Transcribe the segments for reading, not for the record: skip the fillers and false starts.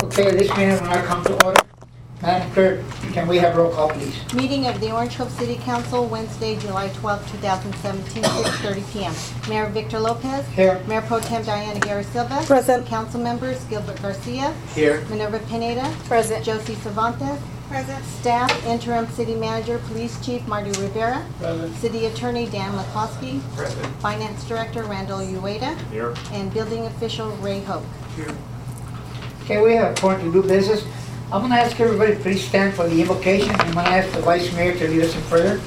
Okay, this meeting will now come to order. Madam Clerk, can we have roll call, please? Meeting of the Orange Grove City Council, Wednesday, July 12, 2017, 6:30 p.m. Mayor Victor Lopez. Here. Mayor Pro Tem Diana Guerra Silva. Present. Council members Gilbert Garcia. Here. Minerva Pineda. Present. Josie Cervantes. Present. Staff, Interim City Manager, Police Chief Marty Rivera. Present. City Attorney Dan McCloskey. Present. Finance Director Randall Ueda. Here. And Building Official Ray Hoke. Here. Okay, we have a point to do business. I'm going to ask everybody to please stand for the invocation. I'm going to ask the Vice Mayor to lead us in prayer.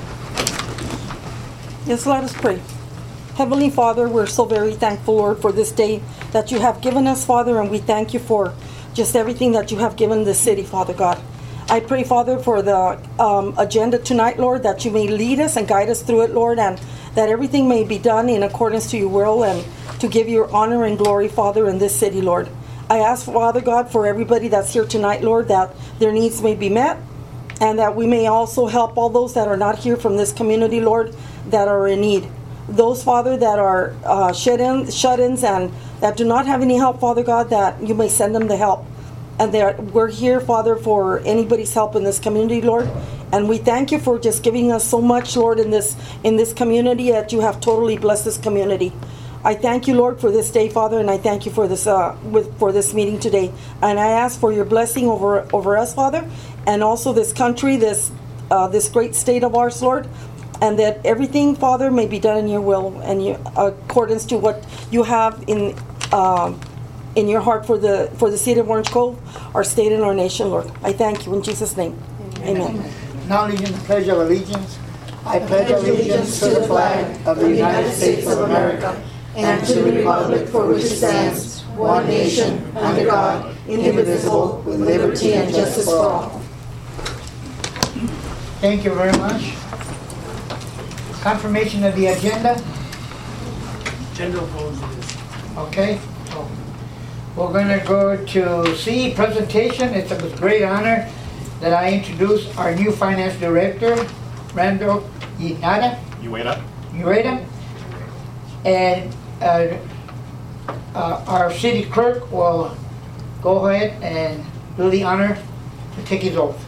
Yes, let us pray. Heavenly Father, we're so very thankful, Lord, for this day that you have given us, Father, and we thank you for just everything that you have given the city, Father God. I pray, Father, for the agenda tonight, Lord, that you may lead us and guide us through it, Lord, and that everything may be done in accordance to your will and to give you honor and glory, Father, in this city, Lord. I ask, Father God, for everybody that's here tonight, Lord, that their needs may be met and that we may also help all those that are not here from this community, Lord, that are in need. Those, Father, that are shut-ins and that do not have any help, Father God, that you may send them the help. And that we're here, Father, for anybody's help in this community, Lord. And we thank you for just giving us so much, Lord, in this community, that you have totally blessed this community. I thank you, Lord, for this day, Father, and I thank you for this for this meeting today. And I ask for your blessing over us, Father, and also this country, this great state of ours, Lord, and that everything, Father, may be done in your will and your accordance to what you have in your heart for the city of Orange Grove, our state and our nation, Lord. I thank you in Jesus' name. Amen. Acknowledging the Pledge of Allegiance, I pledge allegiance to the flag of the United States of America and to the republic for which it stands, one nation, under God, indivisible, with liberty and justice for all. Thank you very much. Confirmation of the agenda. Agenda opposed. Okay. So we're going to go to C, presentation. It's a great honor that I introduce our new finance director, Randall Ueda. And our city clerk will go ahead and do the honor to take his oath.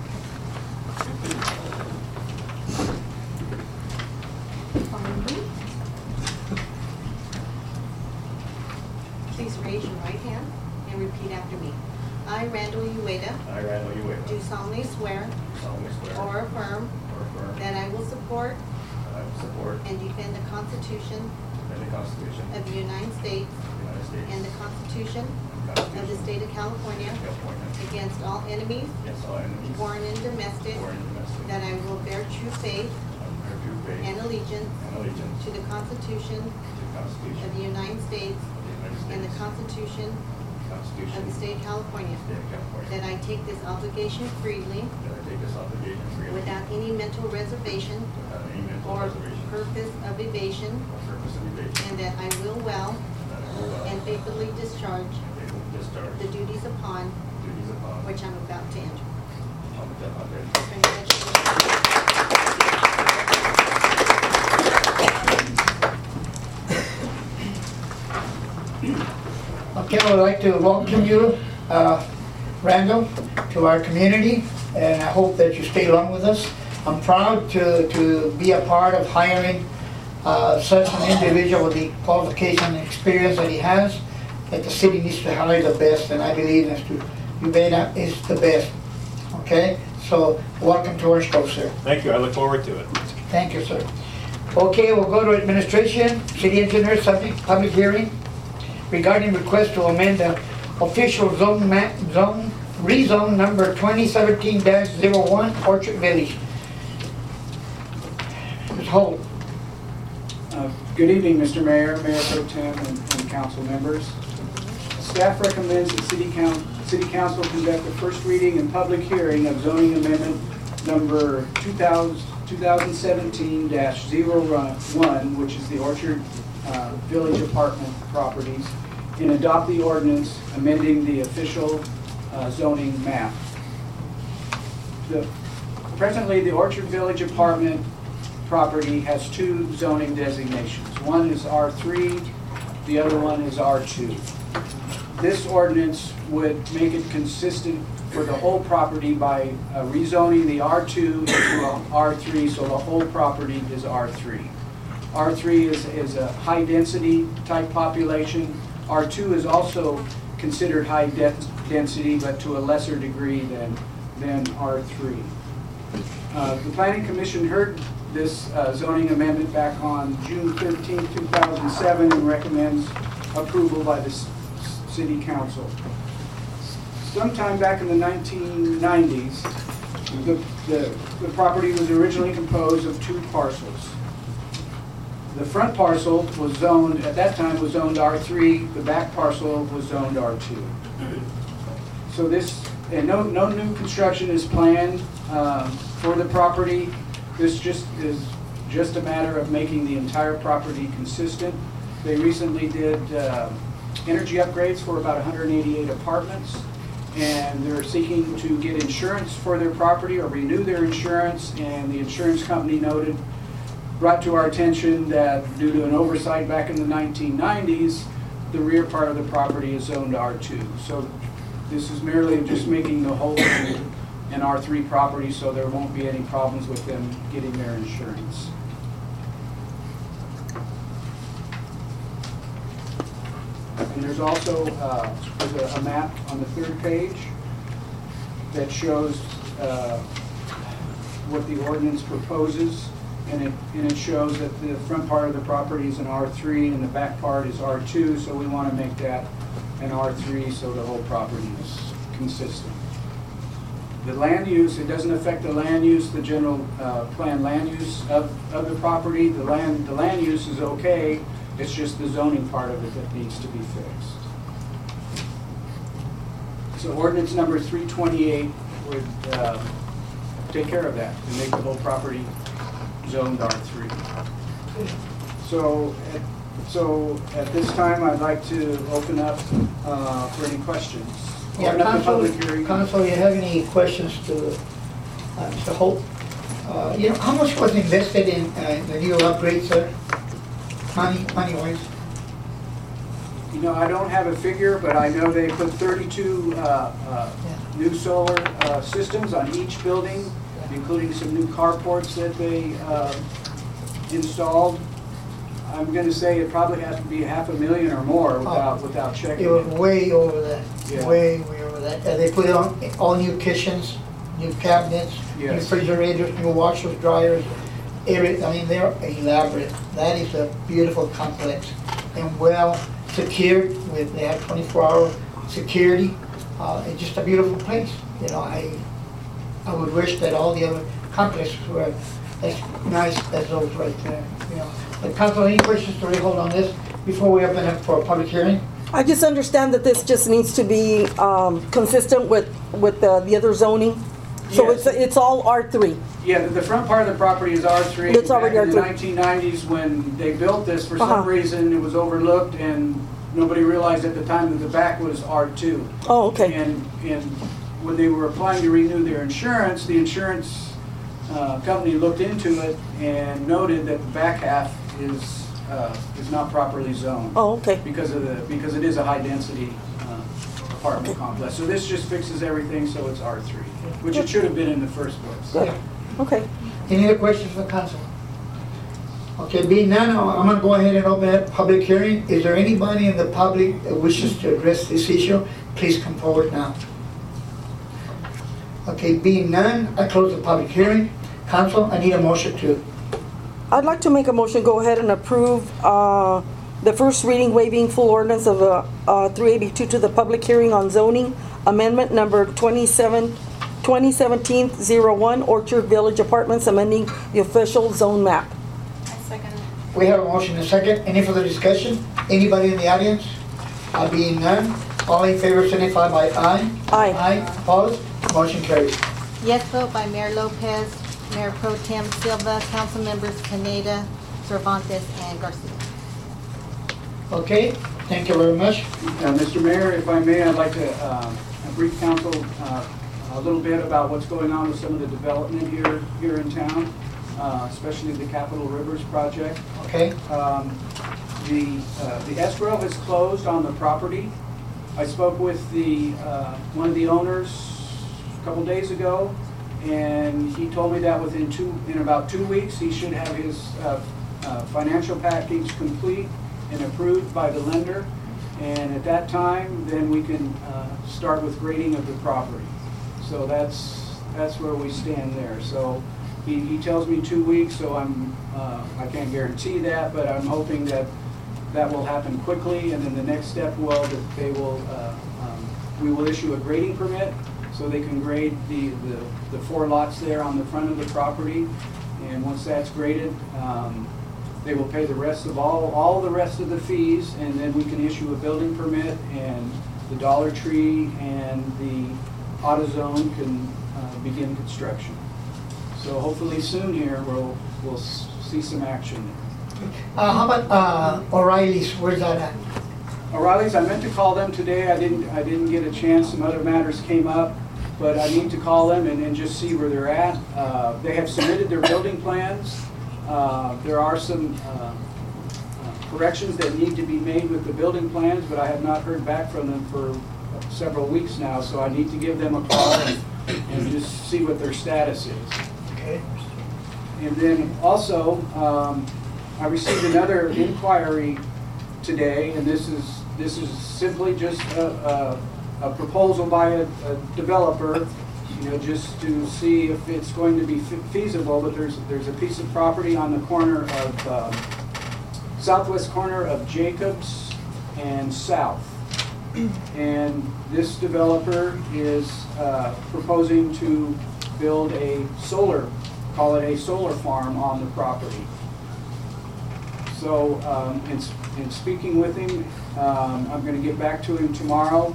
Please raise your right hand and repeat after me. I, Randall Ueda, do solemnly swear or affirm that I will support and defend the Constitution of the United States and the Constitution of the State of California against all enemies, foreign and domestic, that I will bear true faith and allegiance to the Constitution of the United States and the Constitution of the State of California, that I take this obligation freely without any mental reservation or purpose of evasion, and that I will well and faithfully discharge the duties upon which I'm about to enter. Okay, I would like to welcome you, Randall, to our community, and I hope that you stay along with us. I'm proud to be a part of hiring such an individual with the qualification and experience that he has, that the city needs to hire the best, and I believe Mr. Ubeda is the best. Okay, so welcome to Orange Grove, sir. Thank you. I look forward to it. Thank you, sir. Okay, we'll go to administration. City engineer, subject, public hearing regarding request to amend the official rezone number 2017-01 Orchard Village. Ms. Holt. Good evening, Mr. Mayor, Mayor Pro Tem, and council members. Staff recommends that City Council conduct the first reading and public hearing of zoning amendment number 2017-01, which is the Orchard Village apartment properties, and adopt the ordinance amending the official zoning map. Presently, the Orchard Village apartment property has two zoning designations. One is R3, the other one is R2. this ordinance would make it consistent for the whole property by rezoning the R2 into a R3, so the whole property is R3. R3 is a high-density type population. R2 is also considered high density, but to a lesser degree than R3. The Planning Commission heard this zoning amendment back on June 13, 2007, and recommends approval by the City Council. Sometime back in the 1990s, the property was originally composed of 2 parcels. The front parcel was zoned, at that time, was zoned R3. The back parcel was zoned R2. So this, and no new construction is planned for the property. This is just a matter of making the entire property consistent. They recently did energy upgrades for about 188 apartments, and they're seeking to get insurance for their property or renew their insurance, and the insurance company brought to our attention that due to an oversight back in the 1990s, the rear part of the property is zoned R2. So this is merely just making the whole an R3 property, so there won't be any problems with them getting their insurance. And there's also there's a map on the 3rd page that shows what the ordinance proposes, and it shows that the front part of the property is an R3 and the back part is R2, so we want to make that an R3 so the whole property is consistent. The land use, it doesn't affect the land use, the general plan land use of the property. The land use is okay. It's just the zoning part of it that needs to be fixed. So ordinance number 328 would take care of that and make the whole property zoned R3. So at this time, I'd like to open up for any questions. Yeah, Open up the public hearing. Council, you have any questions to Mr. Hope? How much was invested in the new upgrades, sir? Money-wise? I don't have a figure, but I know they put 32 new solar systems on each building, including some new carports that they installed. I'm going to say it probably has to be $500,000 or more without checking. It was way over that. Yeah. Way over that. They put on all new kitchens, new cabinets, new Yes. refrigerators, new washers, dryers. I mean, they're elaborate. That is a beautiful complex and well secured. They have 24-hour security. It's just a beautiful place. I would wish that all the other complexes were as nice as those right there. But Council, any questions to hold on this before we open up for a public hearing? I just understand that this just needs to be consistent with the other zoning. So Yes. it's all R3. Yeah, the front part of the property is R3. It's already Back in the R3. 1990s, when they built this, for some Uh-huh. reason, it was overlooked, and nobody realized at the time that the back was R2. Oh, okay. And when they were applying to renew their insurance, the insurance company looked into it and noted that the back half is not properly zoned. Oh, okay. Because it is a high density apartment complex. So this just fixes everything, so it's R3, which it should have been in the first place. Good. Okay. Any other questions for Council? Okay, being none, I'm going to go ahead and open up public hearing. Is there anybody in the public that wishes to address this issue? Please come forward now. Okay, being none, I close the public hearing. Council, I need a motion to. I'd like to make a motion, go ahead and approve the first reading waiving full ordinance of 382 to the public hearing on zoning amendment number 2017-01 Orchard Village Apartments, amending the official zone map. I second it. We have a motion and a second. Any further discussion? Anybody in the audience? Being none, all in favor signify by aye. Aye. Aye, opposed? Motion carries. Yes vote by Mayor Lopez, Mayor Pro Tem Silva, Council Members Pineda, Cervantes, and Garcia. Okay, thank you very much. Mr. Mayor, if I may, I'd like to brief council a little bit about what's going on with some of the development here in town, especially the Capitol Rivers project. Okay, The escrow has closed on the property. I spoke with one of the owners a couple days ago, and he told me that in about 2 weeks, he should have his financial package complete and approved by the lender. And at that time, then we can start with grading of the property. So that's where we stand there. So he tells me 2 weeks, so I can't guarantee that, but I'm hoping that will happen quickly. And then the next step we will issue a grading permit so they can grade the 4 lots there on the front of the property. And once that's graded, they will pay the rest of all the rest of the fees, and then we can issue a building permit, and the Dollar Tree and the AutoZone can begin construction. So hopefully soon here we'll see some action there. How about O'Reilly's? Where's that at? O'Reilly's, I meant to call them today. I didn't get a chance. Some other matters came up, but I need to call them and just see where they're at. They have submitted their building plans. There are some corrections that need to be made with the building plans, but I have not heard back from them for several weeks now, so I need to give them a call and just see what their status is. Okay. And then also, I received another inquiry today, and this is simply just a proposal by a developer, just to see if it's going to be feasible. But there's a piece of property on the corner of southwest corner of Jacobs and South, and this developer is proposing to build call it a solar farm on the property. So in speaking with him, I'm going to get back to him tomorrow.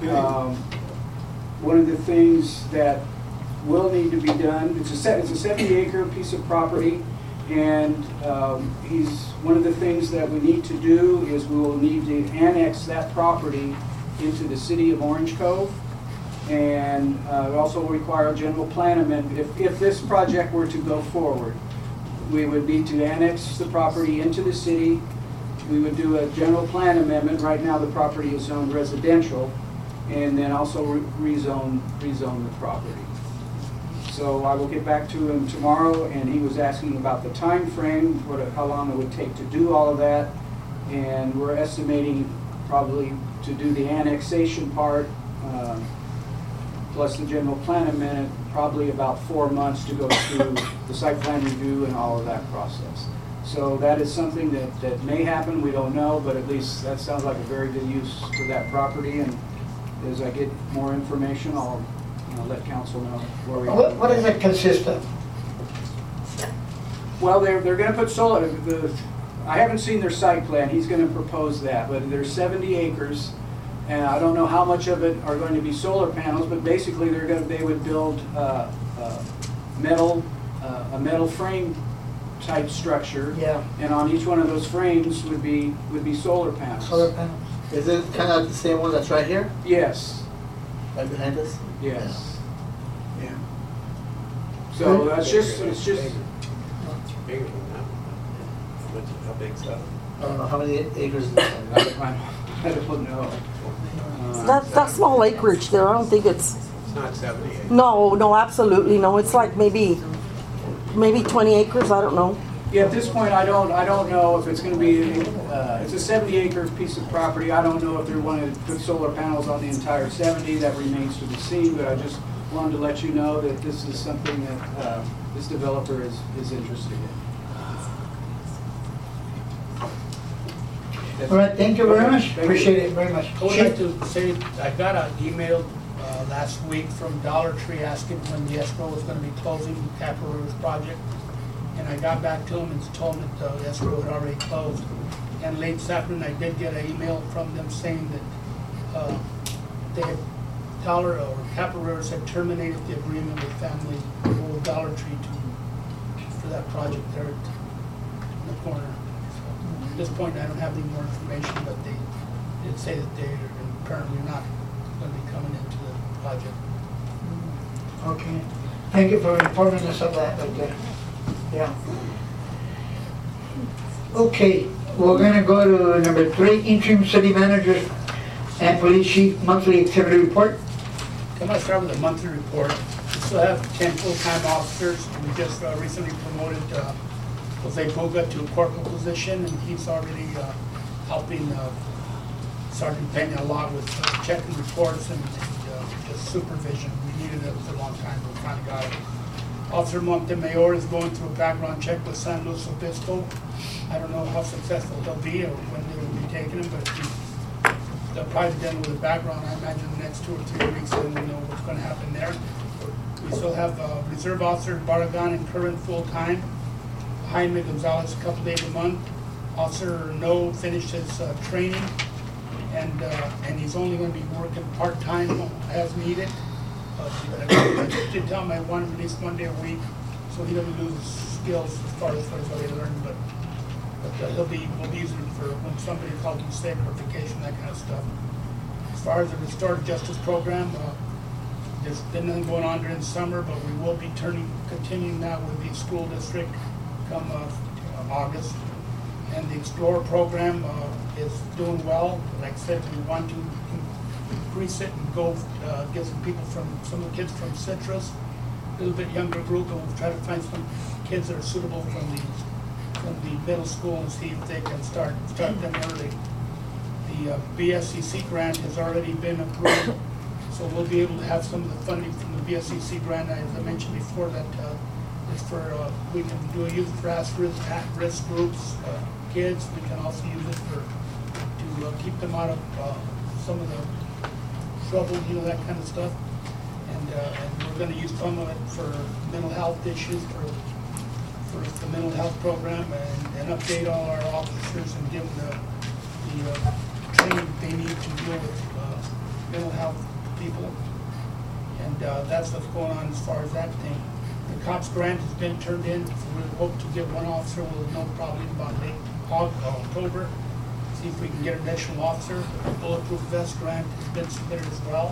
One of the things that will need to be done, it's a 70-acre piece of property, and one of the things that we need to do is we will need to annex that property into the city of Orange Cove, and it also will require a general plan amendment. If this project were to go forward, we would need to annex the property into the city. We would do a general plan amendment. Right now the property is zoned residential, and then also rezone the property. So I will get back to him tomorrow, and he was asking about the time frame, how long it would take to do all of that, and we're estimating probably to do the annexation part plus the general plan amendment, probably about 4 months to go through the site plan review and all of that process. So that is something that may happen, we don't know, but at least that sounds like a very good use for that property. And as I get more information, I'll let council know where we are. What does it consist of? Well, they're going to put solar. I haven't seen their site plan. He's going to propose that, but there's 70 acres, and I don't know how much of it are going to be solar panels. But basically, they would build a metal frame type structure, Yeah. and on each one of those frames would be solar panels. Solar panels. Is it kind of the same one that's right here? Yes. Right behind us? Yes. Yeah. So it's just Bigger than that. How big's that? I don't know, how many acres is this one? I don't know. That small acreage there, I don't think it's, It's not 78. no, absolutely no. It's like maybe 20 acres, I don't know. Yeah, at this point, I don't know if it's going to be. It's a 70-acre piece of property. I don't know if they're wanting to put solar panels on the entire 70. That remains to be seen. But I just wanted to let you know that this is something that this developer is interested in. All right, thank you very much. Thank you. Appreciate it very much. I would like to say, I got an email last week from Dollar Tree asking when the escrow was going to be closing the Caparoo's project. And I got back to him and told him that the escrow had already closed. And late this afternoon, I did get an email from them saying that they had Caparoo's had terminated the agreement with Dollar Tree for that project there in the corner. So at this point, I don't have any more information, but they did say that they are currently not going to be coming into the project. Okay. Thank you for informing us of that. But, yeah. Okay, we're gonna go to number 3, interim city manager's And Police Chief monthly activity report. Can I start with the monthly report? We still have 10 full-time officers. We just recently promoted Jose Puga to a corporal position, and he's already helping Sergeant Pena a lot with checking reports and just supervision. We needed it for a long time, but we finally got it. Officer Montemayor is going through a background check with San Luis Obispo. I don't know how successful he'll be or when they will be taking him, but they'll probably be done with the background. I imagine the next 2 or 3 weeks, and we'll know what's going to happen there. We still have Reserve Officer Barragan in current full-time. Jaime Gonzalez a couple days a month. Officer No finished his training, and he's only going to be working part-time as needed. I did tell him I want him at least 1 day a week, so he doesn't lose his skills as far as what he's already learned. But we'll be using him for when somebody calls him sick or vacation, that kind of stuff. As far as the Restorative Justice Program, there's been nothing going on during the summer, but we will be continuing that with the school district come August. And the Explorer program is doing well. Like I said, we want to increase it and go get some people some of the kids from Citrus, a little bit younger group, and we'll try to find some kids that are suitable from the middle school and see if they can start them early. The BSCC grant has already been approved, so we'll be able to have some of the funding from the BSCC grant. As I mentioned before, that is for we can use it for at-risk groups, kids. We can also use it to keep them out of some of the trouble, that kind of stuff. And we're going to use some of it for mental health issues, for the mental health program, and update all our officers and give them the training they need to deal with mental health people. And that's what's going on as far as that thing. The COPS grant has been turned in. We hope to get one officer. We'll know probably about late October. See if we can get an additional officer. The Bulletproof Vest grant has been submitted as well.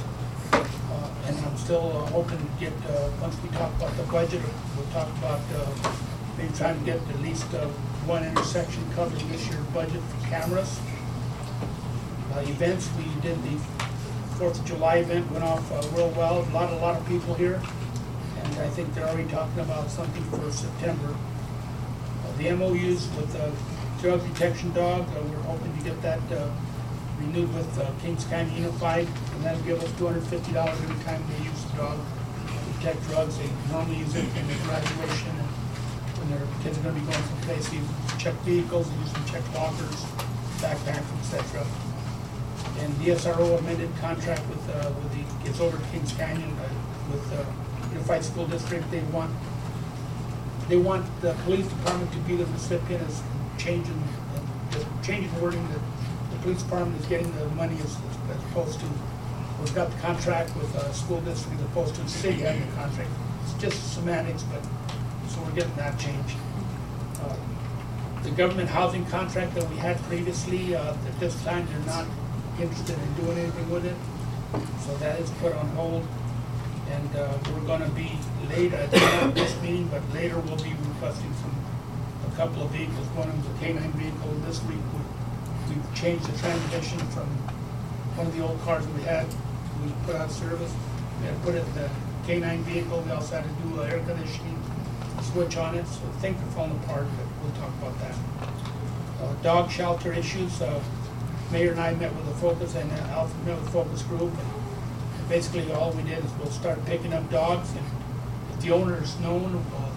And I'm still hoping to get, once we talk about the budget, we'll talk about maybe trying to get at least one intersection covered in this year's budget for cameras. Events, we did the 4th of July event, went off real well. A lot of people here. And I think they're already talking about something for September. The MOUs with drug detection dog, we're hoping to get that renewed with Kings County Unified, and that'll give us $250 every time they use the dog to detect drugs. They normally use it in their graduation and when their kids are going to be going someplace. They check vehicles, they use them to check lockers, backpacks, etc. And DSRO amended contract with it's over to Kings Canyon with Unified School District. They want the police department to be the recipient of changing wording that the police department is getting the money as opposed to, we've got the contract with a school district as opposed to the city having the contract. It's just semantics, but so we're getting that changed. The government housing contract that we had previously, at this time they're not interested in doing anything with it. So that is put on hold. And we're going to be later, not this meeting, but later we'll be requesting a couple of vehicles. One of them is a K9 vehicle. This week we've changed the transmission from one of the old cars we had. We put out of service. We had to put it in the K9 vehicle. We also had to do an air conditioning switch on it. So things are falling apart, but we'll talk about that. Dog shelter issues. Mayor and I met with the Focus and Alfred met with the Focus group. And basically all we did is we'll start picking up dogs, and if the owner is known,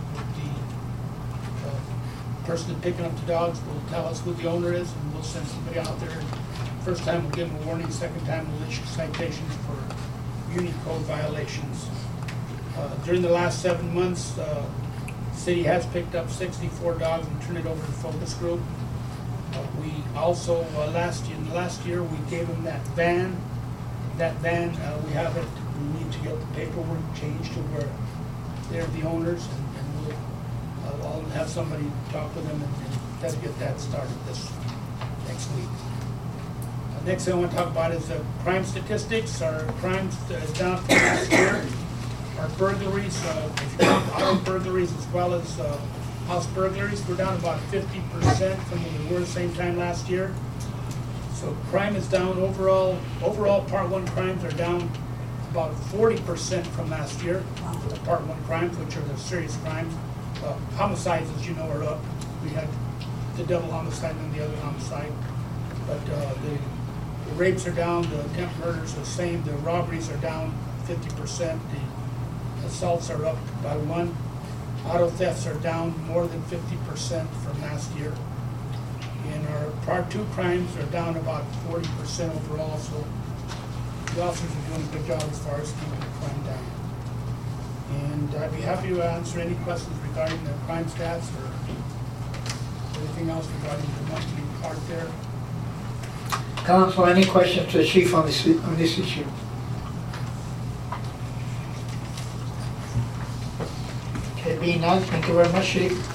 the person that's picking up the dogs will tell us who the owner is, and we'll send somebody out there. First time we'll give them a warning, second time we'll issue citations for Union Code violations. During the last 7 months, the city has picked up 64 dogs and turned it over to the Focus group. We also, last year, we gave them that van. That van, we have it, we need to get the paperwork changed to where they're the owners, and I'll have somebody talk with them and try to get that started this next week. Next thing I want to talk about is the crime statistics. Our crimes is down from last year. Our burglaries, if you count auto burglaries as well as house burglaries, we're down about 50% from what we were the same time last year. So crime is down overall. Overall, Part 1 crimes are down about 40% from last year. The Part 1 crimes, which are the serious crimes. Homicides, as you know, are up. We had the double homicide and the other homicide. But the rapes are down, the attempt murders are the same, the robberies are down 50%, the assaults are up by 1. Auto thefts are down more than 50% from last year. And our Part 2 crimes are down about 40% overall, so the officers are doing a good job as far as keeping the crime down. And I'd be happy to answer any questions regarding the crime stats or anything else regarding the monthly part there. Council, any questions to the chief on this issue? Okay, being none, thank you very much, chief.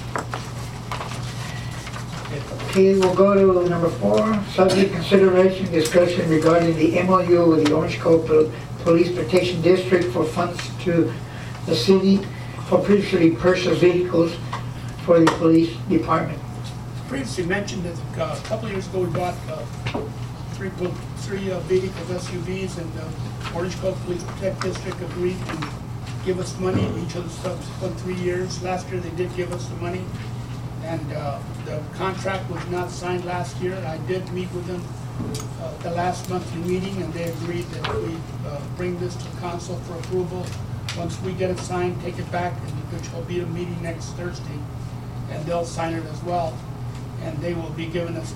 Okay, we'll go to number 4, subject consideration discussion regarding the MOU with the Orange Cove Police Protection District for funds to the city for previously purchased vehicles for the police department. Previously mentioned that a couple of years ago we bought three vehicles, SUVs, and the Orange Cove Police Protect District agreed to give us money each of the subsequent 3 years. Last year they did give us the money, and the contract was not signed last year. I did meet with them the last monthly meeting, and they agreed that we bring this to council for approval. Once we get it signed, take it back, which will be a meeting next Thursday, and they'll sign it as well. And they will be giving us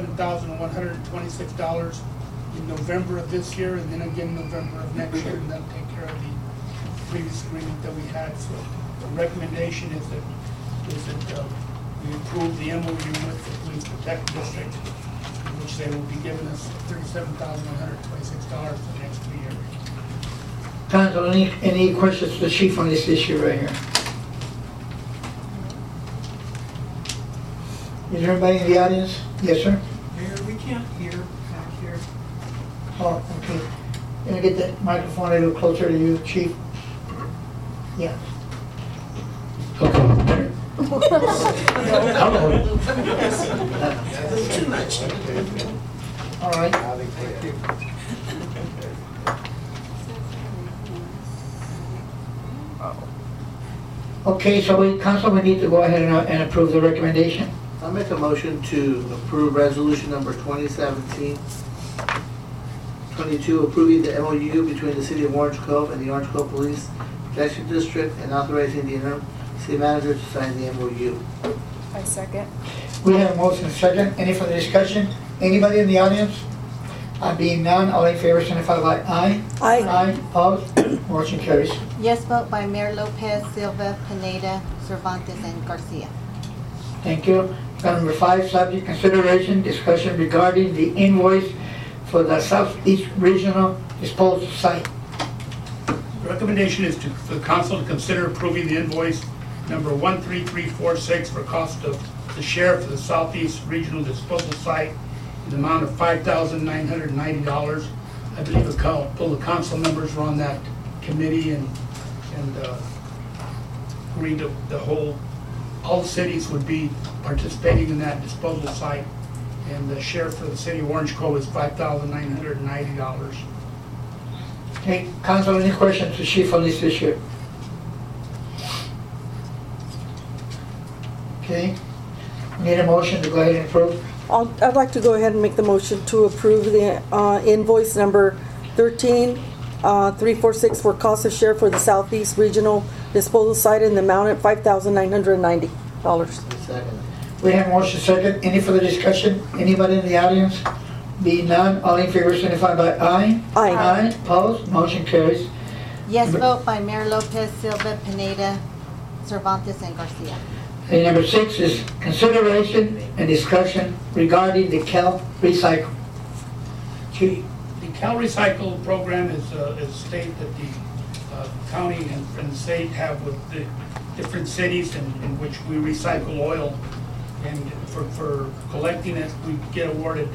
$37,126 in November of this year, and then again November of next year, and that'll take care of the previous agreement that we had. So the recommendation is that we approve the MOU with the Police Protect District, in which they will be giving us $37,126 for the next 3 years. Council, any questions to the chief on this issue right here? Is there anybody in the audience? Yes, sir? Mayor, we can't hear back here. Oh, okay. Can I get that microphone a little closer to you, chief? Yeah. Okay. Too much. All right. Okay, so council, we need to go ahead and approve the recommendation. I'll make a motion to approve resolution number 2017-22, approving the MOU between the City of Orange Cove and the Orange Cove Police Protection District and authorizing the interim city manager to sign the MOU. I second. We have a motion and second. Any further discussion? Anybody in the audience? Being none, all in favor signify by aye. Aye. Aye, opposed? Motion carries. Yes vote by Mayor Lopez, Silva, Pineda, Cervantes, and Garcia. Thank you. Number 5, subject consideration, discussion regarding the invoice for the Southeast Regional Disposal Site. The recommendation is for the council to consider approving the invoice number 13346 for cost of the share for the Southeast Regional Disposal Site in the amount of $5,990. I believe a couple of council members were on that committee and agreed to all the cities would be participating in that disposal site, and the share for the city of Orange Cove is $5,990. Okay, council, any questions to chief on this issue? Okay, need a motion to go ahead and approve? I'd like to go ahead and make the motion to approve the invoice number 13346 for cost of share for the Southeast Regional Disposal Site in the amount of $5,990. Second. We have motion second. Any further discussion? Anybody in the audience? Being none, all in favor signify by aye. Aye. Aye, opposed? Motion carries. Yes vote by Mayor Lopez, Silva, Pineda, Cervantes, and Garcia. And number 6 is consideration and discussion regarding the Cal Recycle. Chief. The Cal Recycle program is a state that the county and the state have with the different cities in which we recycle oil. And for collecting it, we get awarded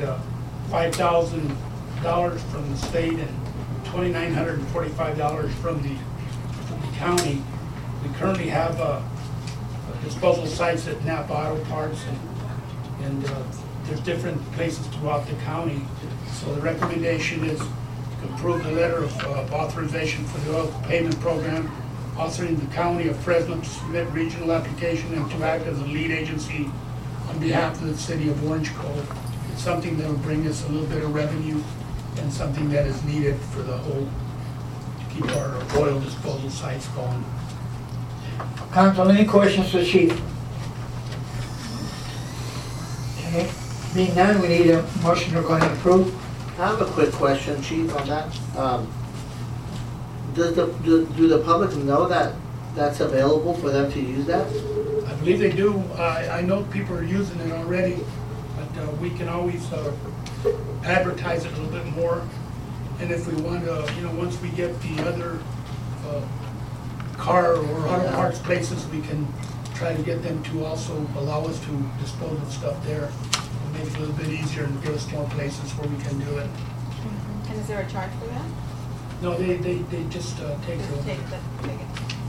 $5,000 from the state and $2,945 from the county. We currently have disposal sites at Napa Auto Parts and there's different places throughout the county. So the recommendation is to approve the letter of authorization for the oil payment program, authorizing the county of Fresno to submit regional application and to act as a lead agency on behalf of the city of Orange Cove. It's something that will bring us a little bit of revenue and something that is needed for the whole, to keep our oil disposal sites going. Council, any questions for the chief? Okay. Being none, we need a motion to go ahead and approve. I have a quick question, Chief, on that. Do the public know that that's available for them to use that? I believe they do. I know people are using it already, but we can always advertise it a little bit more. And if we want to, once we get the other car or auto parts places, we can try to get them to also allow us to dispose of stuff there. Make it a little bit easier and give us more places where we can do it. And is there a charge for that? No, they just take it over. Take it.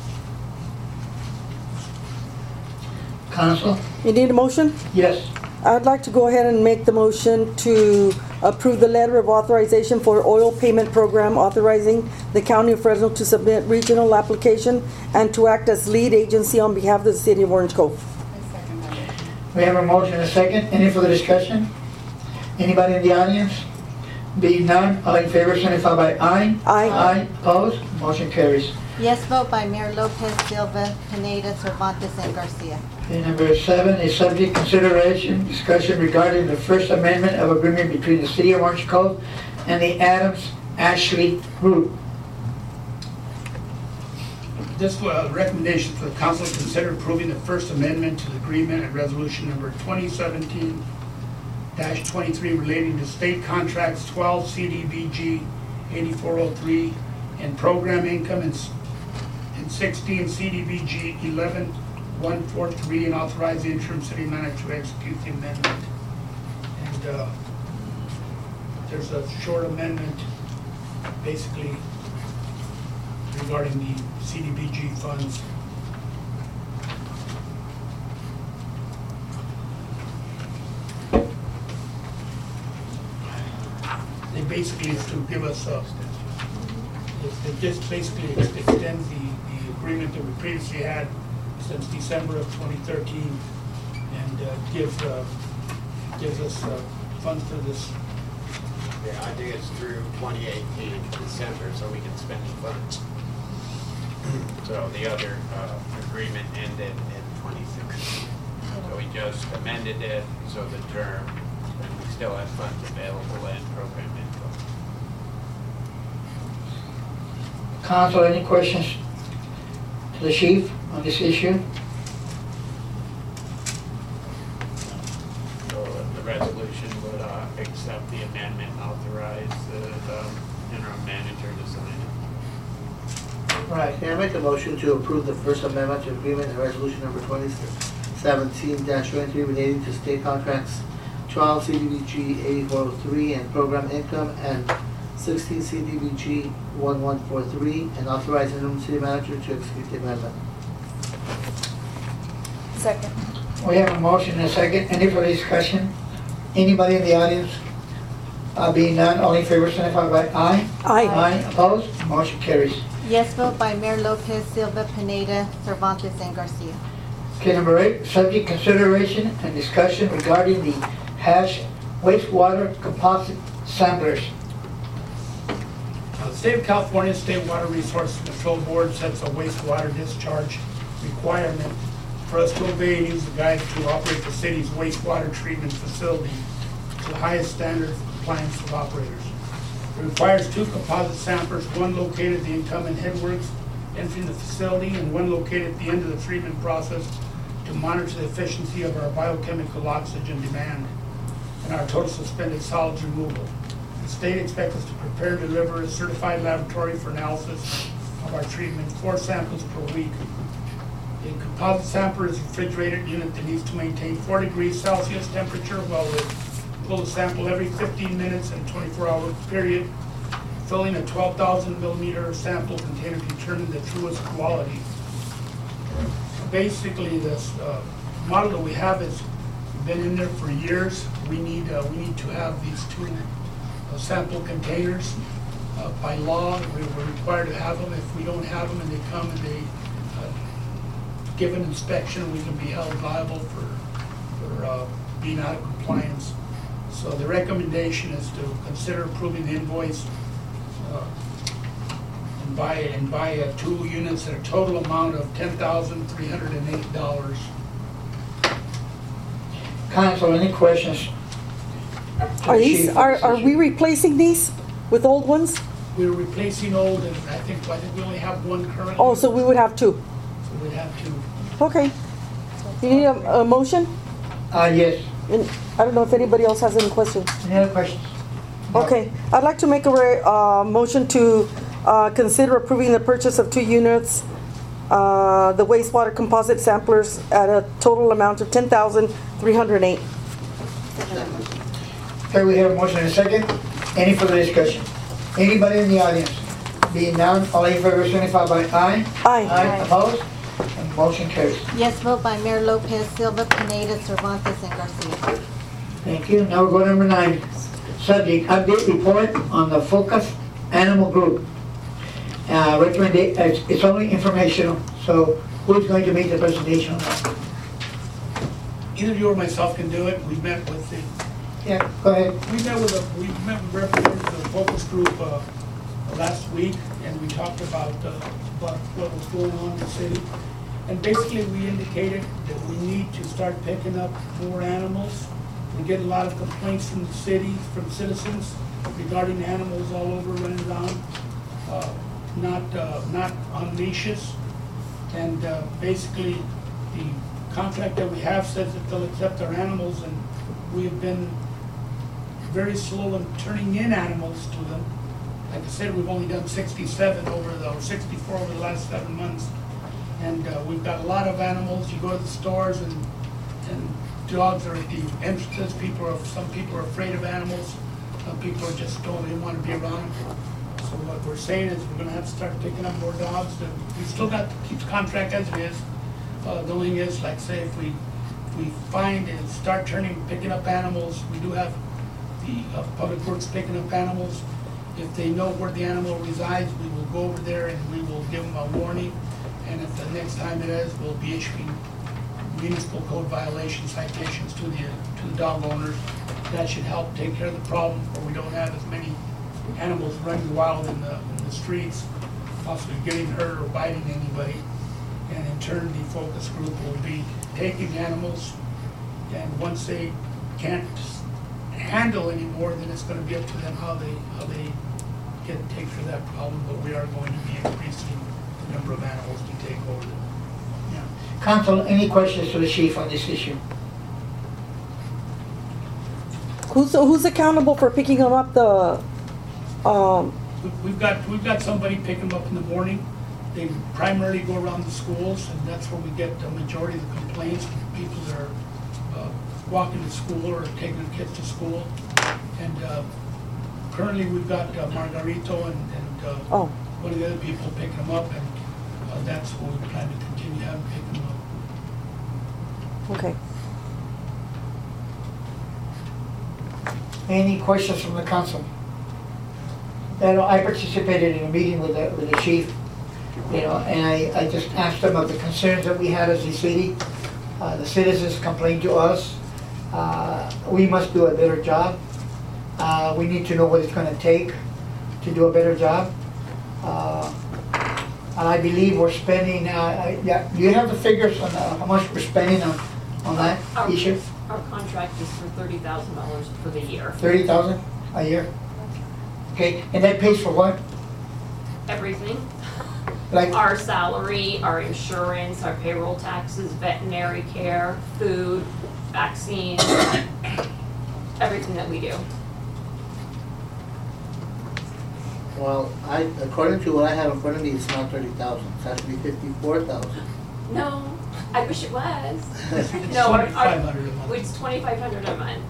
Council? You need a motion? Yes. I'd like to go ahead and make the motion to approve the letter of authorization for oil payment program authorizing the County of Fresno to submit regional application and to act as lead agency on behalf of the city of Orange Cove. I second that. We have a motion and a second. Any further discussion? Anybody in the audience? Being none, all in favor signify by aye. Aye. Aye, opposed? Motion carries. Yes vote by Mayor Lopez, Silva, Pineda, Cervantes, and Garcia. Okay, number 7 is subject consideration, discussion regarding the First Amendment of agreement between the City of Orange Cove and the Adams-Ashley Group. This recommendation for the council to consider approving the First Amendment to the agreement and resolution number 2017-23 relating to state contracts 12 CDBG 8403 and program income and 16 CDBG 11143 and authorize the interim city manager to execute the amendment. And there's a short amendment basically regarding the CDBG funds. They basically is to give us it just basically extends the agreement that we previously had since December of 2013 and gives us funds for this. Yeah, I think it's through 2018 December, so we can spend the funds. So the other agreement ended in 2016. So we just amended it, so the term, and we still have funds available and program income. Council, any questions to the chief on this issue? So the resolution would accept the amendment, authorize the interim manager to sign it. Right. Can I make a motion to approve the First Amendment to agreement and resolution number 2017-23 relating to state contracts 12 CDBG 8403 and program income and 16 CDBG 1143 and authorize interim city manager to execute the amendment. Second. We have a motion and a second. Any further discussion? Anybody in the audience? Being none, all in favor signify by aye. Aye. Aye, opposed? Motion carries. Yes vote by Mayor Lopez, Silva, Pineda, Cervantes, and Garcia. Okay, number 8, subject consideration and discussion regarding the hash wastewater composite samplers. The State of California State Water Resources Control Board sets a wastewater discharge requirement for us to obey and use the guide to operate the city's wastewater treatment facility to the highest standards of compliance of operators. It requires 2 composite samplers, one located at the incoming headworks entering the facility and one located at the end of the treatment process to monitor the efficiency of our biochemical oxygen demand and our total suspended solids removal. The state expects us to prepare and deliver a certified laboratory for analysis of our treatment, 4 samples per week. The composite sampler is a refrigerated unit that needs to maintain 4 degrees Celsius temperature while we pull the sample every 15 minutes in a 24-hour period, filling a 12,000 millimeter sample container to determine the truest quality. Basically, this model that we have is been in there for years. We need to have these two sample containers. By law, we're required to have them. If we don't have them and they come and they give an inspection, we can be held liable for being out of compliance. So the recommendation is to consider approving the invoice and buy 2 units at a total amount of $10,308. Council, any questions? Are we replacing these with old ones? We're replacing old, and I think we only have one currently. Oh, so we would have 2. So we'd have to. Okay. You need a motion? Yes. And I don't know if anybody else has any questions. Any other questions? No. Okay, I'd like to make a motion to consider approving the purchase of 2 units, the wastewater composite samplers at a total amount of $10,308. Okay, we have a motion and a second. Any further discussion? Anybody in the audience? Being none, all in favor signify by aye. Aye. Aye, opposed? And motion carries. Yes vote by Mayor Lopez, Silva, Pineda, Cervantes, and Garcia. Thank you. Now we'll go to number 9. Subject, update report on the Focus Animal Group. It's only informational, so who's going to make the presentation on that? Either you or myself can do it. We met with the Yeah, go ahead. We met with representatives of the focus group last week, and we talked about what was going on in the city. And basically, we indicated that we need to start picking up more animals. We get a lot of complaints from the city, from citizens regarding animals all over running around, not on leashes. And basically, the contract that we have says that they'll accept our animals, and we have been very slow in turning in animals to them. Like I said, we've only done 67 or 64 over the last 7 months. And we've got a lot of animals. You go to the stores and dogs are at the entrances. Some people are afraid of animals. Some people are just don't even want to be around them. So what we're saying is we're gonna have to start picking up more dogs. And we still got to keep the contract as it is. The only thing is, like say, if we find and start picking up animals, we do have the Public Works picking up animals. If they know where the animal resides, we will go over there and we will give them a warning. And if the next time it is, we'll be issuing municipal code violation citations to the dog owners. That should help take care of the problem, where we don't have as many animals running wild in the streets, possibly getting hurt or biting anybody. And in turn, the focus group will be taking animals, and once they can't handle anymore, then it's going to be up to them how they take care of that problem. But we are going to be increasing the number of animals we take over there. Yeah. Council, any questions to the chief on this issue? Who's accountable for picking them up? We've got somebody picking them up in the morning. They primarily go around the schools, and that's where we get the majority of the complaints from people that are walking to school or taking their kids to school. And currently we've got Margarito and one of the other people picking them up, and that's what we plan to continue having picking them up. Okay. Any questions from the council? I participated in a meeting with the chief, and I just asked him of the concerns that we had as a city. The citizens complained to us. We must do a better job. We need to know what it's going to take to do a better job. And I believe we're spending, do you have the figures on how much we're spending on that issue? Our contract is for $30,000 for the year. 30,000 a year? Okay, and that pays for what? Everything. Like our salary, our insurance, our payroll taxes, veterinary care, food, vaccines, everything that we do. Well, according to what I have in front of me, it's not 30,000. It's actually 54,000. No, I wish it was. It's No, $2,500 a month. it's $2,500 a month.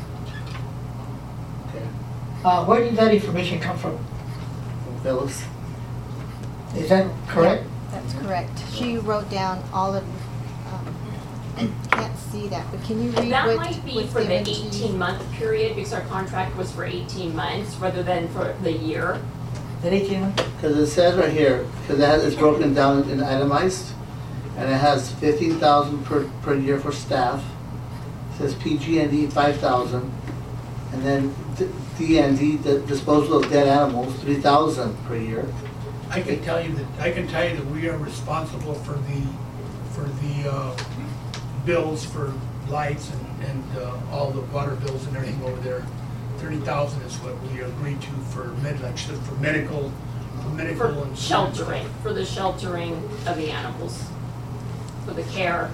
Okay. where did that information come from? From Phyllis. Is that correct? That's correct. She wrote down all of can't see that, but can you read That what might be what's for the given to you? 18-month period, because our contract was for 18 months rather than for the year. Is that 18 months? Because it says right here, because it's broken down in itemized, and it has 15,000 per year for staff. It says PG&E 5,000, and then D&D, the disposal of dead animals, 3,000 per year. I can tell you that we are responsible for the bills for lights and all the water bills and everything over there. 30,000 is what we agreed to for medical For and sheltering, for the sheltering of the animals, for the care.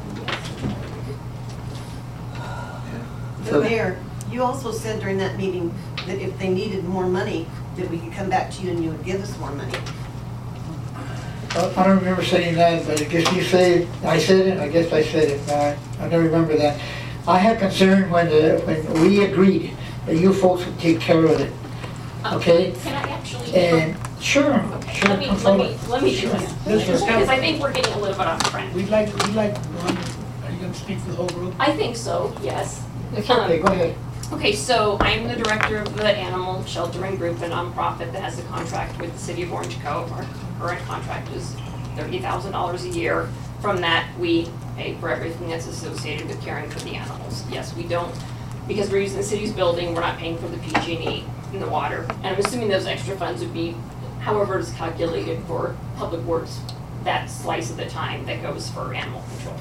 So- But Mayor, you also said during that meeting that if they needed more money, that we could come back to you and you would give us more money. I don't remember saying that, but I guess you say, I said it, I guess I said it. I don't remember that. I had concern when we agreed that you folks would take care of it, okay? Can I actually? And, sure, sure. Let me do Sure. this, because I think we're getting a little bit off track. We'd like, are you gonna speak for the whole group? I think so, yes. It's okay, go ahead. Okay, so I'm the director of the Animal Sheltering Group, a nonprofit that has a contract with the City of Orange Cove. Our current contract is $30,000 a year. From that, we pay for everything that's associated with caring for the animals. Yes, we don't, because we're using the city's building, we're not paying for the PG&E and the water. And I'm assuming those extra funds would be however it's calculated for Public Works, that slice of the time that goes for animal control.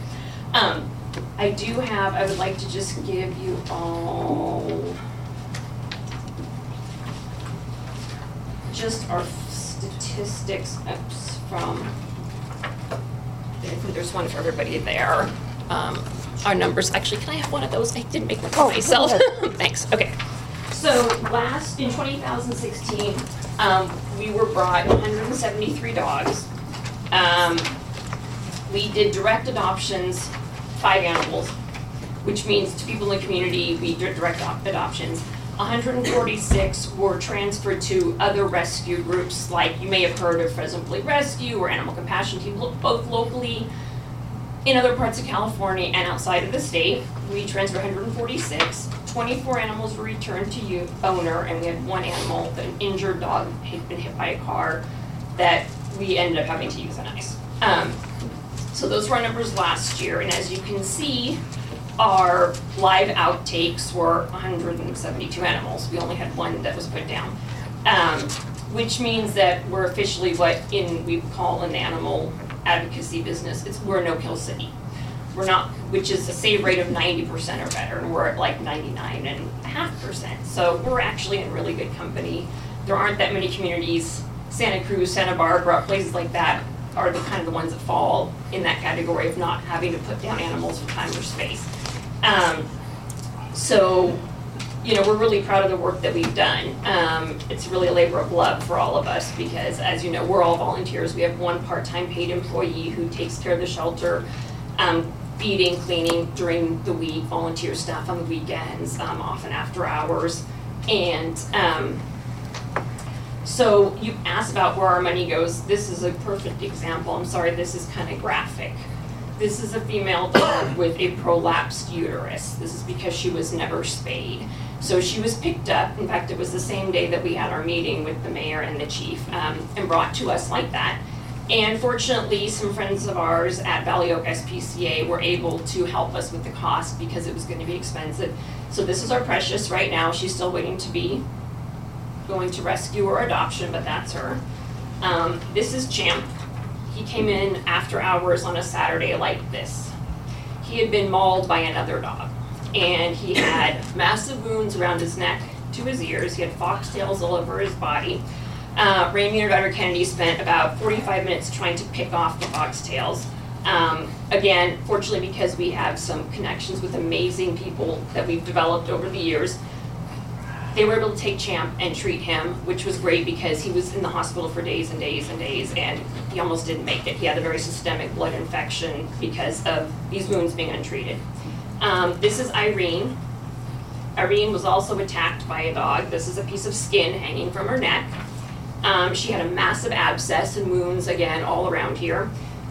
I would like to just give you all just our statistics from, I think there's one for everybody there. Our numbers, actually, can I have one of those? I didn't make one for myself. Thanks, okay. So in 2016, we were brought 173 dogs. We did direct adoptions, 5 animals, which means to people in the community, we did direct adoptions. 146 were transferred to other rescue groups, like you may have heard of Pheasant Fleet Rescue or Animal Compassion Team, both locally in other parts of California and outside of the state. We transferred 146. 24 animals were returned to owner, and we had 1 animal, an injured dog, had been hit by a car that we ended up having to euthanize. So those were our numbers last year, and as you can see, our live outtakes were 172 animals. We only had 1 that was put down, which means that we're officially what we call an animal advocacy business. We're a no-kill city. We're not, which is a save rate of 90% or better, and we're at like 99.5%. So we're actually in really good company. There aren't that many communities. Santa Cruz, Santa Barbara, places like that are the kind of the ones that fall in that category of not having to put down animals for time or space. So, we're really proud of the work that we've done. It's really a labor of love for all of us because, as you know, we're all volunteers. We have 1 part-time paid employee who takes care of the shelter, feeding, cleaning during the week, volunteer staff on the weekends, often after hours. And so you asked about where our money goes. This is a perfect example. I'm sorry, this is kind of graphic. This is a female dog with a prolapsed uterus. This is because she was never spayed. So she was picked up, in fact, it was the same day that we had our meeting with the mayor and the chief, and brought to us like that. And fortunately, some friends of ours at Valley Oak SPCA were able to help us with the cost because it was going to be expensive. So this is our Precious right now. She's still waiting to be going to rescue or adoption, but that's her. This is Champ. He came in after hours on a Saturday like this. He had been mauled by another dog, and he had massive wounds around his neck to his ears. He had foxtails all over his body. Raimi and Dr. Kennedy spent about 45 minutes trying to pick off the foxtails. Again, fortunately, because we have some connections with amazing people that we've developed over the years, they were able to take Champ and treat him, which was great because he was in the hospital for days and days and days, and he almost didn't make it. He had a very systemic blood infection because of these wounds being untreated. This is Irene. Irene was also attacked by a dog. This is a piece of skin hanging from her neck. She had a massive abscess and wounds, again, all around here.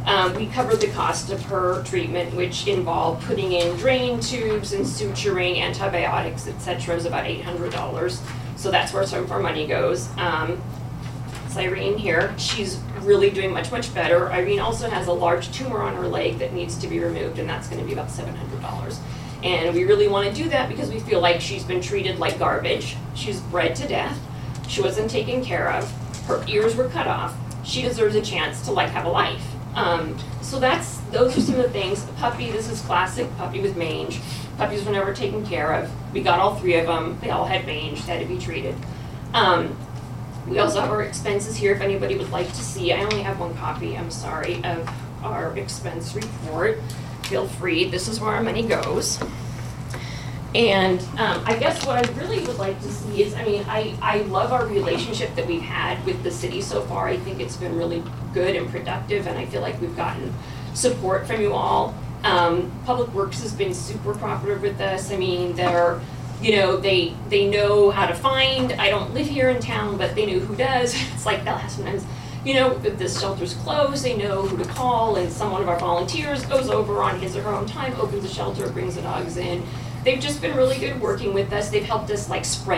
We covered the cost of her treatment, which involved putting in drain tubes and suturing, antibiotics, etc. It was about $800. So that's where some of our money goes. It's Irene here. She's really doing much, much better. Irene also has a large tumor on her leg that needs to be removed, and that's going to be about $700. And we really want to do that because we feel like she's been treated like garbage. She's bred to death. She wasn't taken care of. Her ears were cut off. She deserves a chance to have a life. So those are some of the things. A puppy, this is classic, puppy with mange. Puppies were never taken care of. We got all 3 of them. They all had mange, they had to be treated. We also have our expenses here if anybody would like to see. I only have 1 copy, I'm sorry, of our expense report. Feel free, this is where our money goes. And I guess what I really would like to see is, I love our relationship that we've had with the city so far. I think it's been really good and productive, and I feel like we've gotten support from you all. Public Works has been super cooperative with us. They're, they know how to find. I don't live here in town, but they know who does. It's like they'll have sometimes, if this shelter's closed, they know who to call, and one of our volunteers goes over on his or her own time, opens the shelter, brings the dogs in. They've just been really good working with us. They've helped us spread